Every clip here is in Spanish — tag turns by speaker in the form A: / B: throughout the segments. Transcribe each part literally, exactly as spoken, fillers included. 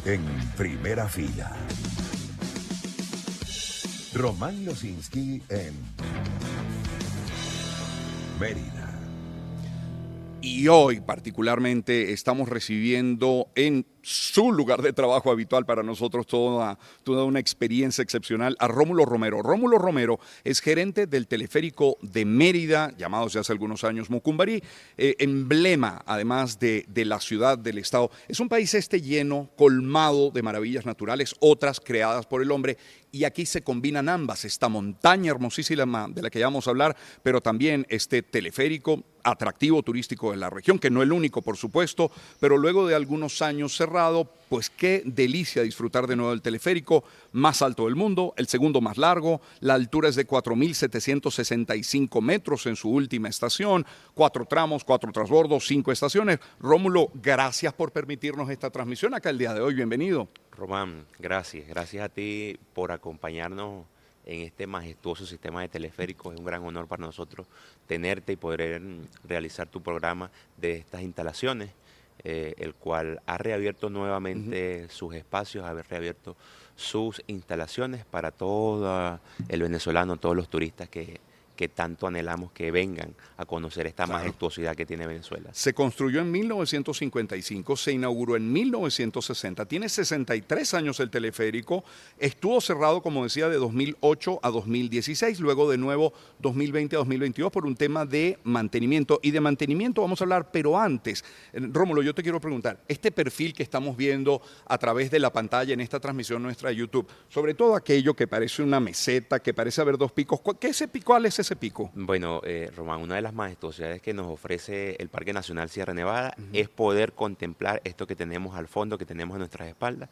A: En primera fila, Román Losinski en Mérida.
B: Y hoy particularmente estamos recibiendo en su lugar de trabajo habitual, para nosotros toda, toda una experiencia excepcional, a Rómulo Romero. Rómulo Romero es gerente del teleférico de Mérida, llamado desde hace algunos años Mucumbarí, eh, emblema además de, de la ciudad, del estado. Es un país este lleno, colmado de maravillas naturales, otras creadas por el hombre, y aquí se combinan ambas, esta montaña hermosísima de la que ya vamos a hablar, pero también este teleférico atractivo turístico de la región, que no el único, por supuesto, pero luego de algunos años cerrado, pues qué delicia disfrutar de nuevo del teleférico, más alto del mundo, el segundo más largo, la altura es de cuatro mil setecientos sesenta y cinco metros en su última estación, cuatro tramos, cuatro transbordos, cinco estaciones. Rómulo, gracias por permitirnos esta transmisión acá el día de hoy, bienvenido.
C: Román, gracias, gracias a ti por acompañarnos en este majestuoso sistema de teleféricos. Es un gran honor para nosotros tenerte y poder realizar tu programa de estas instalaciones, eh, el cual ha reabierto nuevamente uh-huh. sus espacios, ha reabierto sus instalaciones para todo el venezolano, todos los turistas que, que tanto anhelamos que vengan a conocer esta claro. majestuosidad que tiene Venezuela.
B: Se construyó en mil novecientos cincuenta y cinco, se inauguró en mil novecientos sesenta, tiene sesenta y tres años el teleférico, estuvo cerrado, como decía, de dos mil ocho a dos mil dieciséis, luego de nuevo dos mil veinte a dos mil veintidós por un tema de mantenimiento. Y de mantenimiento vamos a hablar, pero antes, Rómulo, yo te quiero preguntar, este perfil que estamos viendo a través de la pantalla en esta transmisión nuestra de YouTube, sobre todo aquello que parece una meseta, que parece haber dos picos, ¿qué ese pico, cuál es ese pico?
C: Bueno, eh, Román, una de las majestuosidades que nos ofrece el Parque Nacional Sierra Nevada uh-huh. es poder contemplar esto que tenemos al fondo, que tenemos a nuestras espaldas,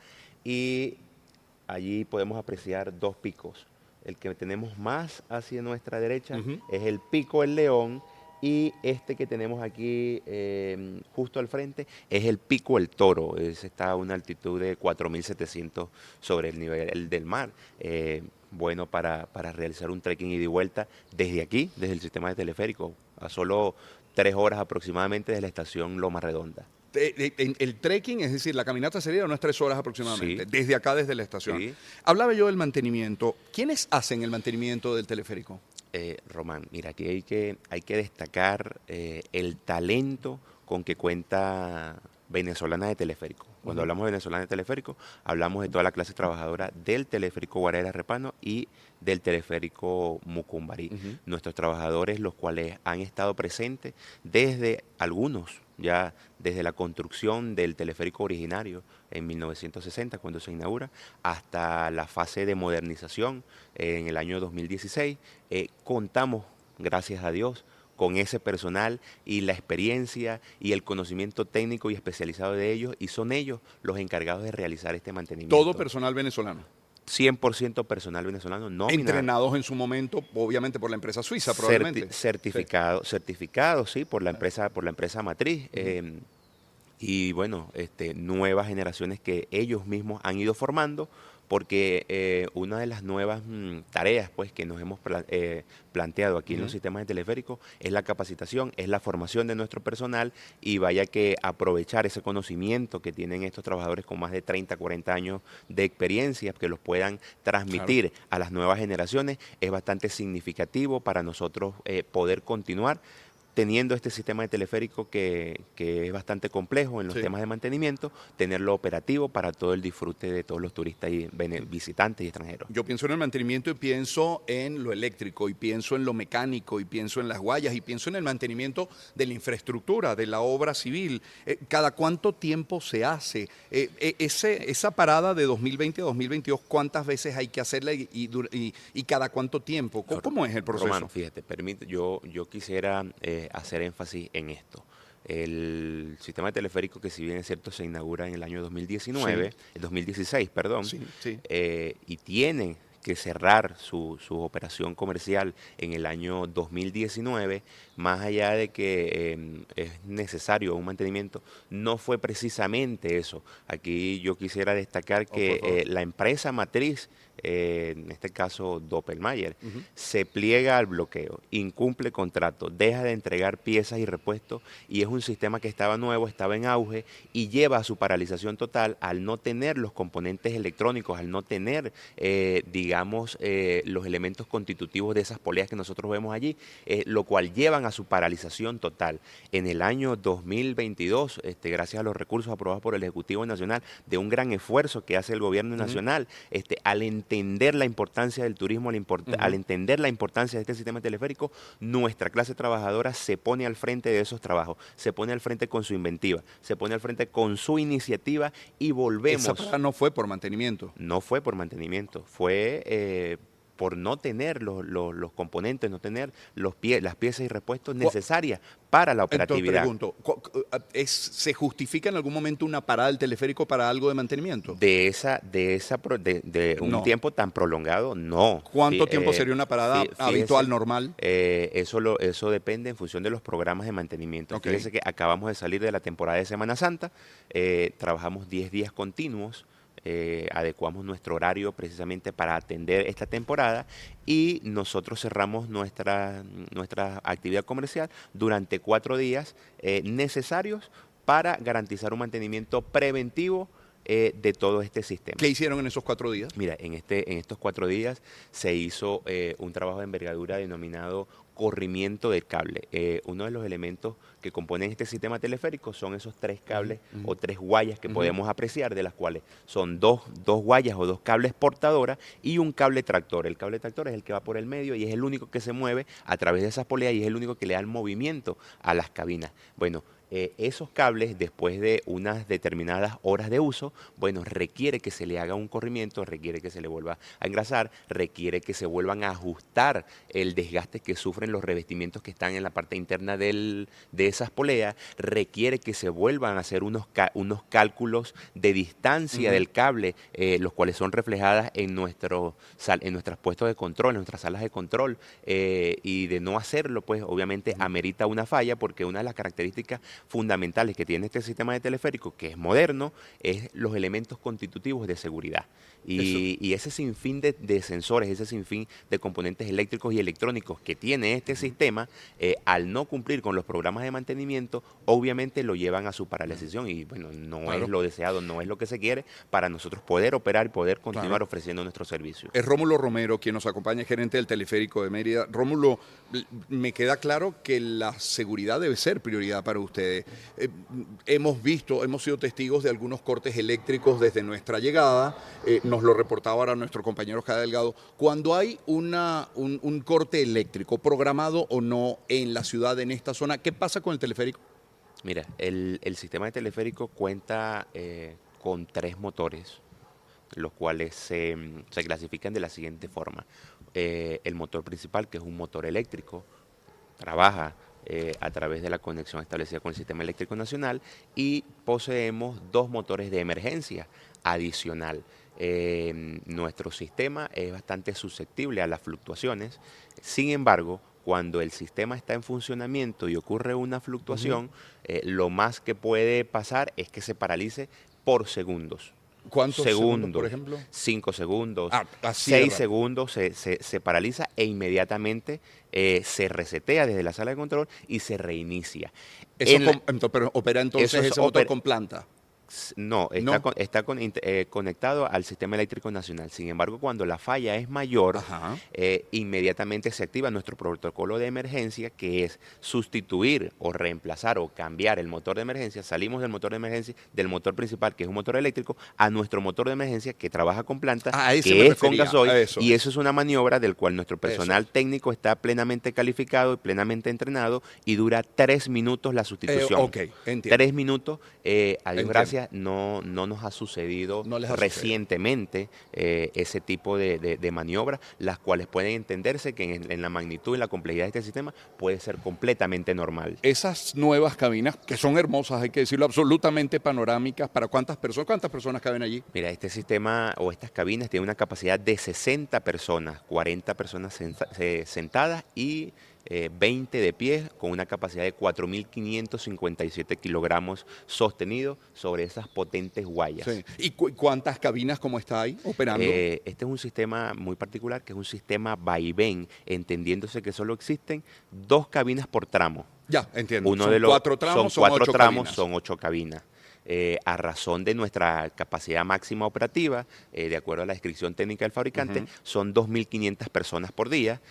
C: y allí podemos apreciar dos picos. El que tenemos más hacia nuestra derecha uh-huh. es el Pico El León, y este que tenemos aquí eh, justo al frente es el Pico El Toro. Ese está a una altitud de cuatro mil setecientos sobre el nivel del mar. Eh, bueno para, para realizar un trekking ida y vuelta desde aquí, desde el sistema de teleférico, a solo tres horas aproximadamente de la estación Loma Redonda.
B: El, el trekking, es decir, la caminata sería unas tres horas aproximadamente,
C: sí.
B: desde acá, desde la estación.
C: Sí.
B: Hablaba yo del mantenimiento. ¿Quiénes hacen el mantenimiento del teleférico?
C: Eh, Román, mira, aquí hay que, hay que destacar eh, el talento con que cuenta Venezolana de Teleférico. Cuando uh-huh. hablamos de Venezolana de Teleférico, hablamos de toda la clase trabajadora del teleférico Guarera Repano y del teleférico Mucumbarí. Uh-huh. Nuestros trabajadores, los cuales han estado presentes desde algunos, ya desde la construcción del teleférico originario en mil novecientos sesenta, cuando se inaugura, hasta la fase de modernización eh, en el año dos mil dieciséis. Eh, contamos, gracias a Dios, con ese personal y la experiencia y el conocimiento técnico y especializado de ellos, y son ellos los encargados de realizar este mantenimiento.
B: ¿Todo personal venezolano?
C: cien por ciento personal venezolano, no
B: entrenados en su momento, obviamente por la empresa suiza, probablemente.
C: Certi certificado, sí. certificado, sí, por la empresa, por la empresa matriz. Uh-huh. eh, y bueno, este, nuevas generaciones que ellos mismos han ido formando, porque eh, una de las nuevas mm, tareas pues, que nos hemos pla eh, planteado aquí uh-huh. en los sistemas de teleférico es la capacitación, es la formación de nuestro personal, y vaya que aprovechar ese conocimiento que tienen estos trabajadores con más de treinta, cuarenta años de experiencia, que los puedan transmitir claro. a las nuevas generaciones, es bastante significativo para nosotros eh, poder continuar teniendo este sistema de teleférico que, que es bastante complejo en los sí. temas de mantenimiento, tenerlo operativo para todo el disfrute de todos los turistas y visitantes y extranjeros.
B: Yo pienso en el mantenimiento y pienso en lo eléctrico, y pienso en lo mecánico, y pienso en las guayas, y pienso en el mantenimiento de la infraestructura, de la obra civil. Eh, ¿Cada cuánto tiempo se hace? Eh, eh, ese, esa parada de dos mil veinte a dos mil veintidós, ¿cuántas veces hay que hacerla y, y, y, y cada cuánto tiempo? ¿Cómo, ¿Cómo es el proceso?
C: Romano, fíjate, permite, yo, yo quisiera eh, hacer énfasis en esto. El sistema de teleférico, que si bien es cierto se inaugura en el año dos mil diecinueve, sí. el dos mil dieciséis, perdón,
B: sí, sí.
C: Eh, y tiene que cerrar su, su operación comercial en el año dos mil diecinueve, más allá de que eh, es necesario un mantenimiento, no fue precisamente eso. Aquí yo quisiera destacar que oh, eh, la empresa matriz eh, en este caso Doppelmayr,
B: Ujú.
C: se pliega al bloqueo, incumple contrato, deja de entregar piezas y repuestos y es un sistema que estaba nuevo, estaba en auge y lleva a su paralización total al no tener los componentes electrónicos, al no tener, eh, digamos, eh, los elementos constitutivos de esas poleas que nosotros vemos allí, eh, lo cual llevan a su paralización total. En el año dos mil veintidós, este, gracias a los recursos aprobados por el Ejecutivo Nacional, de un gran esfuerzo que hace el Gobierno
B: Ujú.
C: Nacional, este, al entender la importancia del turismo, al, import
B: Ujú.
C: al entender la importancia de este sistema teleférico, nuestra clase trabajadora se pone al frente de esos trabajos, se pone al frente con su inventiva, se pone al frente con su iniciativa y volvemos.
B: Esa parada no fue por mantenimiento.
C: No fue por mantenimiento, fue eh, por no tener los, los, los componentes, no tener los pie, las piezas y repuestos necesarias para la
B: Entonces
C: operatividad.
B: pregunto, cu- cu- ¿es, ¿se justifica en algún momento una parada del teleférico para algo de mantenimiento?
C: De esa, de esa, pro- de, de un
B: No.
C: tiempo tan prolongado, no.
B: ¿Cuánto
C: Fí-
B: tiempo
C: eh,
B: sería una parada
C: fí-
B: habitual,
C: fíjese,
B: normal?
C: eh, eso, lo, eso depende en función de los programas de mantenimiento.
B: Ok.
C: Fíjese que acabamos de salir de la temporada de Semana Santa, eh, trabajamos diez días continuos, eh, adecuamos nuestro horario precisamente para atender esta temporada y nosotros cerramos nuestra, nuestra actividad comercial durante cuatro días eh, necesarios para garantizar un mantenimiento preventivo eh, de todo este sistema.
B: ¿Qué hicieron en esos cuatro días?
C: Mira, en, este, en estos cuatro días se hizo eh, un trabajo de envergadura denominado corrimiento del cable. Eh, uno de los elementos que componen este sistema teleférico son esos tres cables
B: Ujú.
C: o tres guayas que
B: Ujú.
C: podemos apreciar, de las cuales son dos, dos guayas o dos cables portadoras y un cable tractor. El cable tractor es el que va por el medio y es el único que se mueve a través de esas poleas y es el único que le da el movimiento a las cabinas. Bueno, eh, esos cables, después de unas determinadas horas de uso, bueno, requiere que se le haga un corrimiento, requiere que se le vuelva a engrasar, requiere que se vuelvan a ajustar el desgaste que sufren los revestimientos que están en la parte interna del, de esas poleas, requiere que se vuelvan a hacer unos, ca- unos cálculos de distancia
B: Ujú.
C: del cable, eh, los cuales son reflejadas en, nuestro, sal- en nuestros puestos de control, en nuestras salas de control, eh, y de no hacerlo, pues obviamente amerita una falla, porque una de las características fundamentales que tiene este sistema de teleférico, que es moderno, es los elementos constitutivos de seguridad. Y, y ese sinfín de, de sensores, ese sinfín de componentes eléctricos y electrónicos que tiene este sistema, eh, al no cumplir con los programas de mantenimiento, obviamente lo llevan a su paralización y bueno, no
B: Claro.
C: es lo deseado, no es lo que se quiere para nosotros poder operar y poder continuar
B: Claro.
C: ofreciendo nuestro servicio.
B: Es Rómulo Romero quien nos acompaña, gerente del Teleférico de Mérida. Rómulo, l- me queda claro que la seguridad debe ser prioridad para ustedes. Eh, hemos visto, hemos sido testigos de algunos cortes eléctricos desde nuestra llegada. Eh, nos lo reportaba ahora nuestro compañero Jade Delgado. Cuando hay una, un, un corte eléctrico, programado o no en la ciudad, en esta zona, ¿qué pasa con el teleférico?
C: Mira, el, el sistema de teleférico cuenta eh, con tres motores, los cuales se, mm, se clasifican de la siguiente forma. Eh, el motor principal, que es un motor eléctrico, trabaja eh, a través de la conexión establecida con el Sistema Eléctrico Nacional y poseemos dos motores de emergencia adicional. Eh, nuestro sistema es bastante susceptible a las fluctuaciones, sin embargo, cuando el sistema está en funcionamiento y ocurre una fluctuación, uh-huh. eh, lo más que puede pasar es que se paralice por segundos.
B: ¿Cuántos
C: segundos,
B: segundos, por ejemplo?
C: Cinco segundos,
B: ah, así
C: seis segundos se, se, se paraliza e inmediatamente eh, se resetea desde la sala de control y se reinicia.
B: Eso
C: en
B: con, la, pero opera entonces
C: eso
B: ese motor con planta.
C: No, está,
B: ¿No?
C: Con, está con, eh, conectado al Sistema Eléctrico Nacional. Sin embargo, cuando la falla es mayor, eh, inmediatamente se activa nuestro protocolo de emergencia, que es sustituir o reemplazar o cambiar el motor de emergencia. Salimos del motor de emergencia, del motor principal, que es un motor eléctrico, a nuestro motor de emergencia, que trabaja con planta,
B: ah,
C: que es con gasoil.
B: Eso.
C: Y eso es una maniobra del cual nuestro personal
B: eso.
C: técnico está plenamente calificado y plenamente entrenado y dura tres minutos la sustitución.
B: Eh, ok, entiendo.
C: Tres minutos, eh, a Dios
B: entiendo.
C: gracias. No, no nos ha sucedido
B: no ha
C: recientemente eh, ese tipo de, de, de maniobras, las cuales pueden entenderse que en, en la magnitud y la complejidad de este sistema puede ser completamente normal.
B: Esas nuevas cabinas, que son hermosas, hay que decirlo, absolutamente panorámicas, ¿para cuántas personas? ¿Cuántas personas caben allí?
C: Mira, este sistema o estas cabinas tienen una capacidad de sesenta personas, cuarenta personas senta, sentadas y eh, veinte de pie, con una capacidad de cuatro mil quinientos cincuenta y siete kilogramos sostenido sobre esas potentes guayas.
B: Sí. ¿Y cu cuántas cabinas como está ahí operando?
C: Eh, este es un sistema muy particular, que es un sistema vaivén, entendiéndose que solo existen dos cabinas por tramo.
B: Ya, entiendo.
C: Uno
B: son
C: de los,
B: cuatro tramos,
C: son cuatro
B: ocho
C: tramos,
B: cabinas.
C: son ocho cabinas. Eh, a razón de nuestra capacidad máxima operativa, eh, de acuerdo a la descripción técnica del fabricante,
B: Uh-huh.
C: son dos mil quinientas personas por día,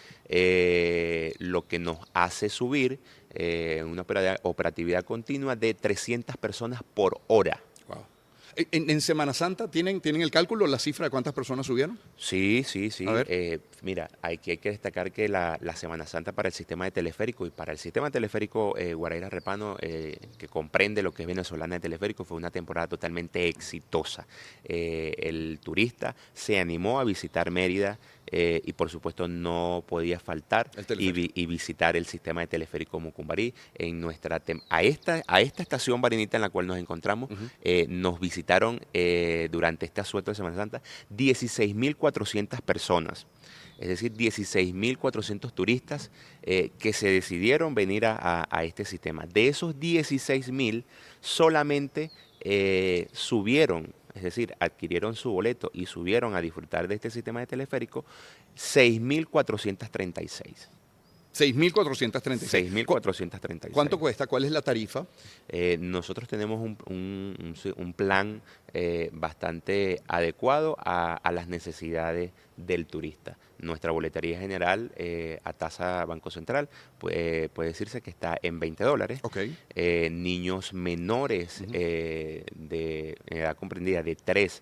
C: eh, lo que nos hace subir eh, una opera- operatividad continua de trescientas personas por hora.
B: Wow. ¿En, en Semana Santa tienen, tienen el cálculo, la cifra de cuántas personas subieron?
C: Sí, sí, sí.
B: A ver.
C: Eh, mira, hay que, hay que destacar que la, la Semana Santa para el sistema de teleférico y para el sistema de teleférico eh, Guaraíra Repano, eh, que comprende lo que es venezolana de teleférico, fue una temporada totalmente exitosa. Eh, el turista se animó a visitar Mérida eh, y por supuesto no podía faltar
B: El
C: y,
B: teleférico.
C: vi- y visitar el sistema de teleférico Mucumbarí. En nuestra tem- a, esta, a esta estación Barinita en la cual nos encontramos,
B: Ujú.
C: eh, nos visitaron eh, durante este asueto de Semana Santa dieciséis mil cuatrocientas personas, es decir, dieciséis mil cuatrocientos turistas eh, que se decidieron venir a, a- a este sistema. De esos dieciséis mil, solamente eh, subieron, es decir, adquirieron su boleto y subieron a disfrutar de este sistema de teleférico seis mil cuatrocientos treinta y seis.
B: seis mil cuatrocientos treinta y seis.
C: seis mil cuatrocientos treinta y seis.
B: ¿Cuánto cuesta? ¿Cuál es la tarifa?
C: Eh, nosotros tenemos un, un- un si- un plan eh, bastante adecuado a, a las necesidades del turista. Nuestra boletería general eh, a tasa Banco Central puede, puede decirse que está en veinte dólares.
B: Ok.
C: Eh, niños menores
B: Ujú.
C: eh, de edad comprendida de tres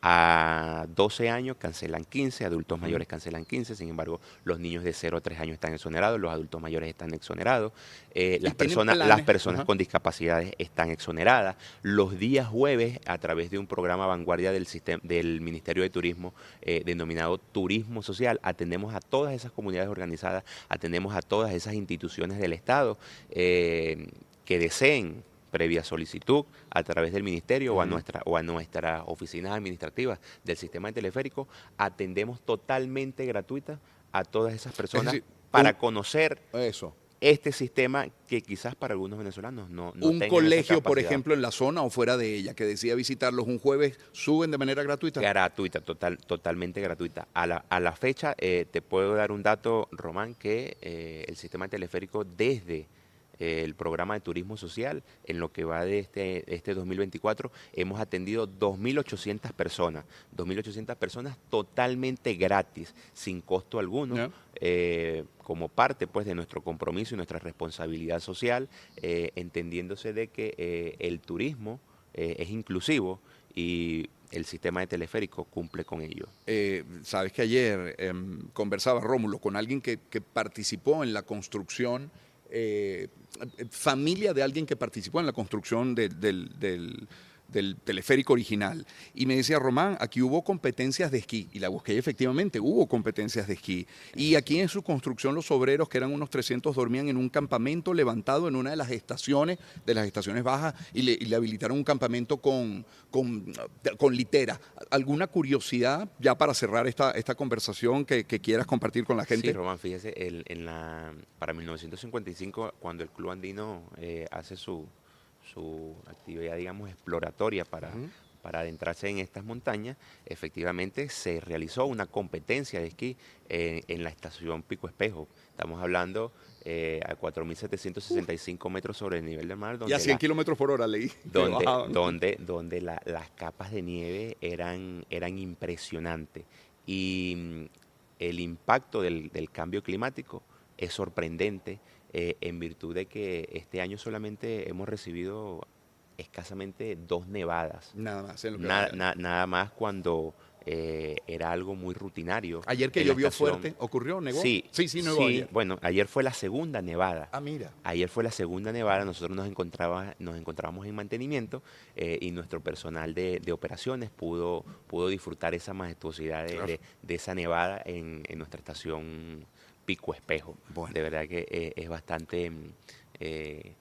C: a doce años cancelan quince, adultos
B: Ujú.
C: mayores cancelan quince, sin embargo, los niños de cero a tres años están exonerados, los adultos mayores están exonerados, eh, las,
B: tienen
C: personas, las
B: planes?
C: personas
B: Ajá.
C: con discapacidades están exoneradas. Los días jueves, a través de un programa vanguardia del, sistema, del Ministerio de Turismo, eh, denominado Turismo Social, atendemos a todas esas comunidades organizadas, atendemos a todas esas instituciones del Estado eh, que deseen, previa solicitud a través del ministerio o a
B: Ujú.
C: nuestra o a nuestras oficinas administrativas del sistema de teleférico, atendemos totalmente gratuita a todas esas personas
B: decir,
C: para
B: un-
C: conocer
B: Eso.
C: este sistema que quizás para algunos venezolanos no, no
B: Un
C: tengan esa
B: colegio, por
C: capacidad.
B: ejemplo, en la zona o fuera de ella, que decida visitarlos un jueves, ¿suben de manera gratuita?
C: Gratuita, total, totalmente gratuita. A la, a la fecha, eh, te puedo dar un dato, Román, que eh, el sistema de teleférico desde eh, el programa de turismo social, en lo que va de este, este dos mil veinticuatro, hemos atendido dos mil ochocientas personas, dos mil ochocientas personas totalmente gratis, sin costo alguno,
B: Ya.
C: eh, como parte pues de nuestro compromiso y nuestra responsabilidad social, eh, entendiéndose de que eh, el turismo eh, es inclusivo y el sistema de teleférico cumple con ello.
B: Eh, sabes que ayer em, conversaba Rómulo con alguien que, que participó en la construcción, eh, familia de alguien que participó en la construcción de- del, del- del teleférico original. Y me decía, Román, aquí hubo competencias de esquí. Y la busqué y efectivamente hubo competencias de esquí. Y aquí en su construcción los obreros, que eran unos trescientos, dormían en un campamento levantado en una de las estaciones, de las estaciones bajas, y le, y le habilitaron un campamento con, con, con litera. ¿Alguna curiosidad, ya para cerrar esta, esta conversación, que, que quieras compartir con la gente?
C: Sí, Román, fíjese, el- en la, para mil novecientos cincuenta y cinco, cuando el Club Andino eh, hace su, su actividad, digamos, exploratoria para,
B: Ujú.
C: para adentrarse en estas montañas, efectivamente se realizó una competencia de esquí eh, en la estación Pico Espejo. Estamos hablando eh, a cuatro mil setecientos sesenta y cinco metros sobre el nivel del mar.
B: Y
C: donde
B: a cien
C: la-
B: kilómetros por hora leí. que
C: donde,
B: bajaban.
C: donde, donde la- las capas de nieve eran, eran impresionantes. Y mm, el impacto del, del cambio climático es sorprendente eh, en virtud de que este año solamente hemos recibido escasamente dos nevadas.
B: Nada más. en lo que
C: Na-
B: va.
C: na- nada más cuando eh, era algo muy rutinario.
B: Ayer que
C: en la
B: llovió
C: estación.
B: fuerte, ¿ocurrió? ¿Nevó?
C: Sí,
B: sí, sí, nevó ayer.
C: bueno, ayer fue la segunda nevada.
B: Ah, mira.
C: Ayer fue la segunda nevada, nosotros nos, encontraba, nos encontrábamos en mantenimiento eh, y nuestro personal de, de operaciones pudo, pudo disfrutar esa majestuosidad de,
B: Claro.
C: de- de esa nevada en, en nuestra estación Pico Espejo.
B: Bueno.
C: De verdad que eh, es bastante mm, eh,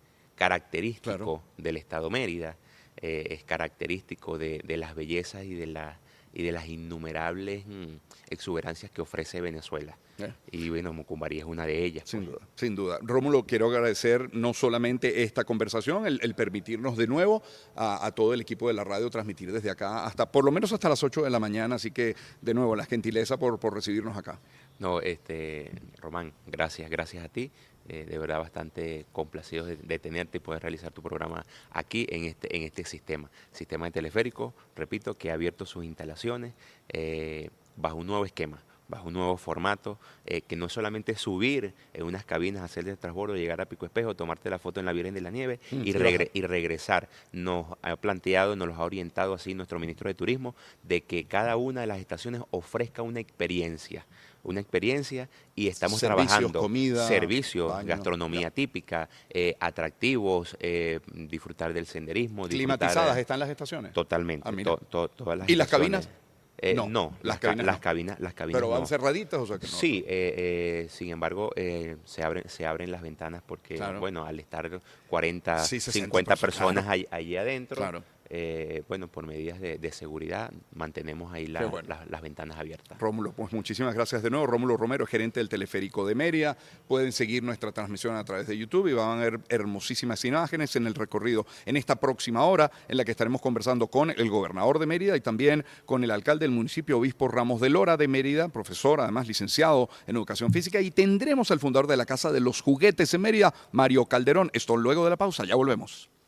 C: característico
B: Claro.
C: del estado Mérida, eh, es característico de, de las bellezas y de, la, y de las innumerables mm, exuberancias que ofrece Venezuela.
B: Eh.
C: Y bueno, Mucumbarí es una de ellas.
B: Sin
C: pues.
B: duda, sin duda. Rómulo, quiero agradecer no solamente esta conversación, el, el permitirnos de nuevo a, a todo el equipo de la radio transmitir desde acá hasta por lo menos hasta las ocho de la mañana, así que de nuevo la gentileza por, por recibirnos acá.
C: No, este, Román, gracias, gracias a ti. Eh, de verdad bastante complacidos de, de tenerte y poder realizar tu programa aquí en este, en este sistema. Sistema de teleférico, repito, que ha abierto sus instalaciones eh, bajo un nuevo esquema, bajo un nuevo formato, eh, que no es solamente subir en unas cabinas, hacer el transbordo, llegar a Pico Espejo, tomarte la foto en la Virgen de la Nieve
B: Mm,
C: y,
B: sí,
C: regre y regresar. Nos ha planteado, nos los ha orientado así nuestro ministro de Turismo, de que cada una de las estaciones ofrezca una experiencia, una experiencia y estamos
B: Servicios,
C: trabajando
B: comida,
C: servicios,
B: baño,
C: gastronomía
B: ya.
C: típica, eh, atractivos, eh, disfrutar del senderismo. disfrutar,
B: ¿Climatizadas
C: eh,
B: están las estaciones?
C: Totalmente.
B: Ah, mira.
C: to- to- todas las
B: ¿Y las
C: estaciones.
B: cabinas?
C: Eh,
B: No,
C: no,
B: las
C: las, ca-
B: cabinas
C: las
B: no.
C: cabinas, las cabinas
B: Pero van
C: no.
B: cerraditas, o sea que no.
C: Sí, eh, eh, sin embargo, eh, se abren se abren las ventanas porque,
B: Claro.
C: bueno, al estar cuarenta,
B: Sí, sesenta
C: cincuenta
B: personas,
C: personas allí, allí adentro,
B: Claro.
C: eh, bueno, por medidas de, de seguridad, mantenemos ahí la-
B: Qué bueno.
C: la- las ventanas abiertas.
B: Rómulo, pues muchísimas gracias de nuevo. Rómulo Romero, gerente del Teleférico de Mérida. Pueden seguir nuestra transmisión a través de YouTube y van a ver hermosísimas imágenes en el recorrido en esta próxima hora en la que estaremos conversando con el gobernador de Mérida y también con el alcalde del municipio, obispo Ramos de Lora de Mérida, profesor, además licenciado en educación física, y tendremos al fundador de la Casa de los Juguetes en Mérida, Mario Calderón. Esto luego de la pausa, ya volvemos.